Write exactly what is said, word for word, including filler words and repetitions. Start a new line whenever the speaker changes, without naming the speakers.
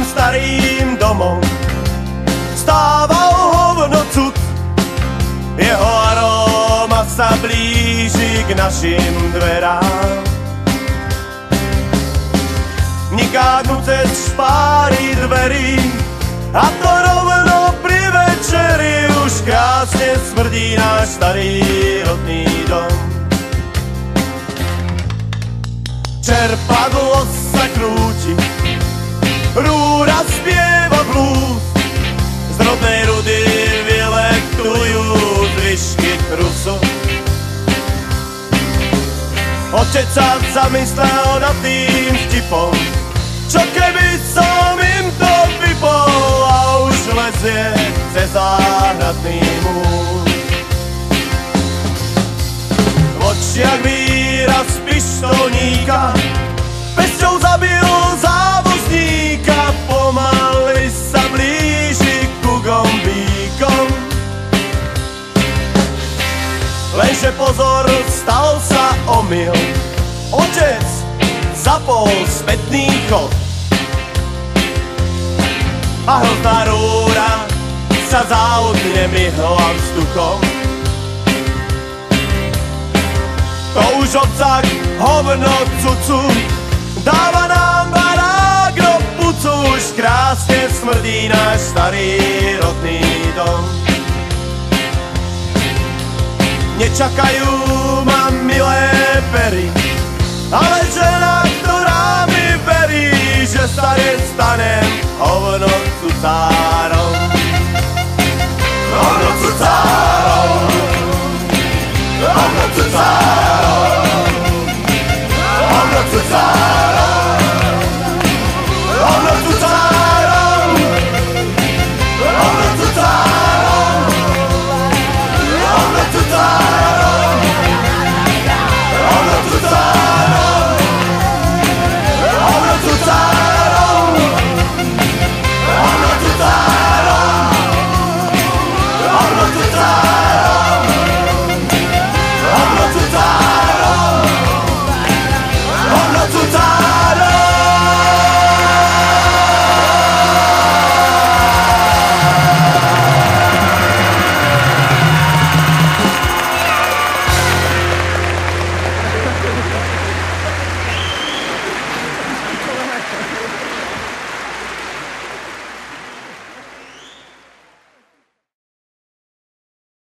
starým domom stával hovno cud. Jeho aróma sa blíži k našim dverám. Nikáknu cez špáry dverí a to rovno pri večeri už krásne smrdí náš starý rodný dom. Čerpadlo sa krúti, rúra spieva blues, z rodnej rudy vylektujú zvyšky trusu. Otec sa zamyslel nad tým vtipom, čo keby som im to vypol, a už lezie cez záhradný múr. V očiach výraz pištolníka, pesťou zabil závozníka, pomaly sa blíži ku gombíkom. Lenže pozor, stal sa omyl, otec zapol spätný chod a hrozná rúra sa záudne myhla vzduchom. To už obcak hovno cucu dáva nám barák do pucu, už krásne smrdí náš starý rodný dom. Nečakajú ma milé pery, ale žena, ktorá mi verí, že starec stanem hovno cucárom. Hovno cucárom, hovno cucárom.